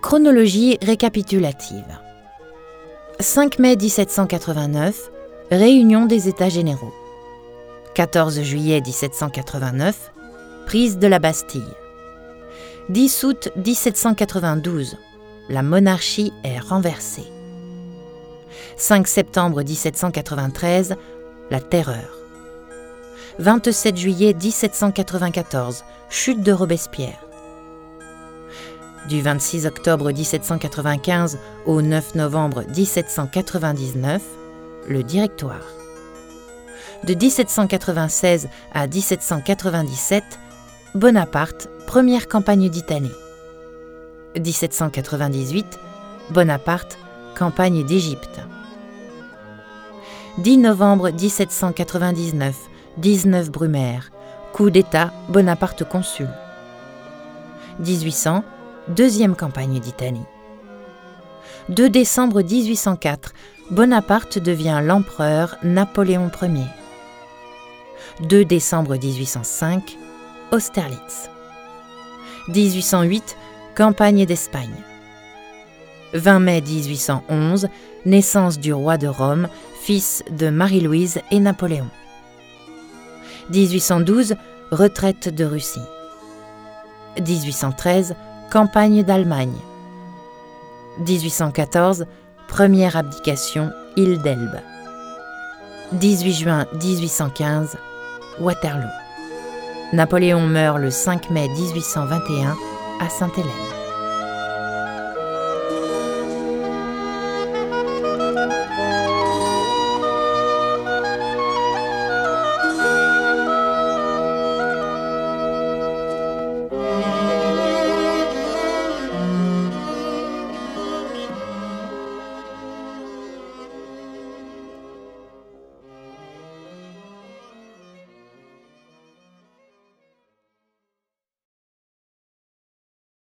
Chronologie récapitulative. 5 mai 1789, réunion des États généraux. 14 juillet 1789, prise de la Bastille. 10 août 1792, la monarchie est renversée. 5 septembre 1793, la terreur. 27 juillet 1794, chute de Robespierre. Du 26 octobre 1795 au 9 novembre 1799, le Directoire. De 1796 à 1797, Bonaparte, première campagne d'Italie. 1798, Bonaparte, campagne d'Égypte. 10 novembre 1799, 19 Brumaire, coup d'État, Bonaparte consul. 1800, deuxième campagne d'Italie. 2 décembre 1804, Bonaparte devient l'empereur Napoléon Ier. 2 décembre 1805, Austerlitz. 1808, campagne d'Espagne. 20 mai 1811, naissance du roi de Rome, fils de Marie-Louise et Napoléon. 1812, retraite de Russie. 1813, campagne d'Allemagne. 1814, première abdication, île d'Elbe. 18 juin 1815, Waterloo. Napoléon meurt le 5 mai 1821 à Sainte-Hélène.